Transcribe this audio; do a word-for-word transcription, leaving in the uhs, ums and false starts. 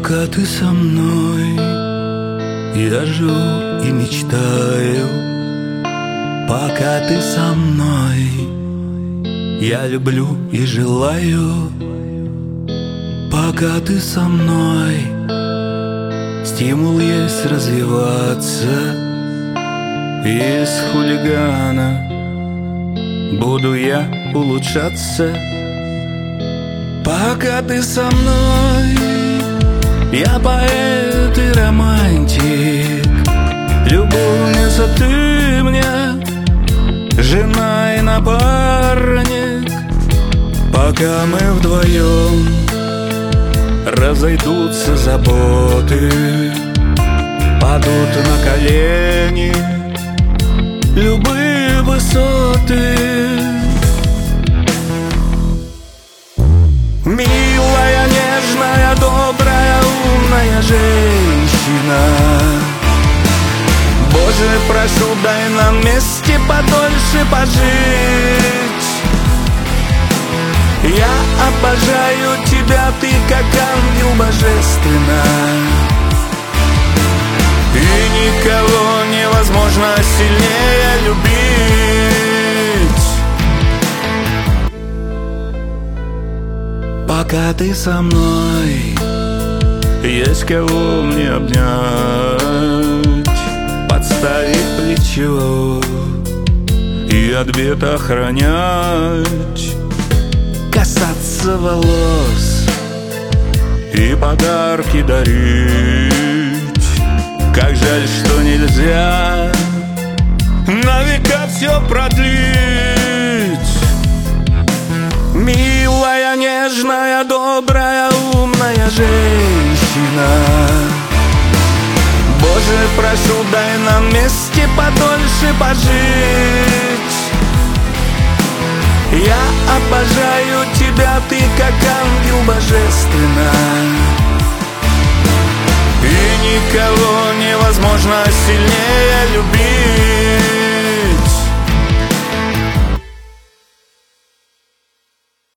Пока ты со мной, я живу и мечтаю. Пока ты со мной, я люблю и желаю. Пока ты со мной, стимул есть развиваться. Из хулигана буду я улучшаться. Пока ты со мной, я поэт и романтик. Любовница ты мне, жена и напарник. Пока мы вдвоем, разойдутся заботы, падут на колени любые высоты. Милая, нежная, добрая, умная женщина, Боже, прошу, дай нам вместе подольше пожить. Я обожаю тебя, ты как ангел божественно, и никого невозможно сильнее любить. Пока ты со мной, есть кого мне обнять, подставить плечо и от бед охранять, касаться волос и подарки дарить. Как жаль, что нельзя на века все продлить. Милая, нежная, добрая, умная женщина, Боже, прошу, дай нам вместе подольше пожить. Я обожаю тебя, ты как ангел божественно, и никого невозможно сильнее любить.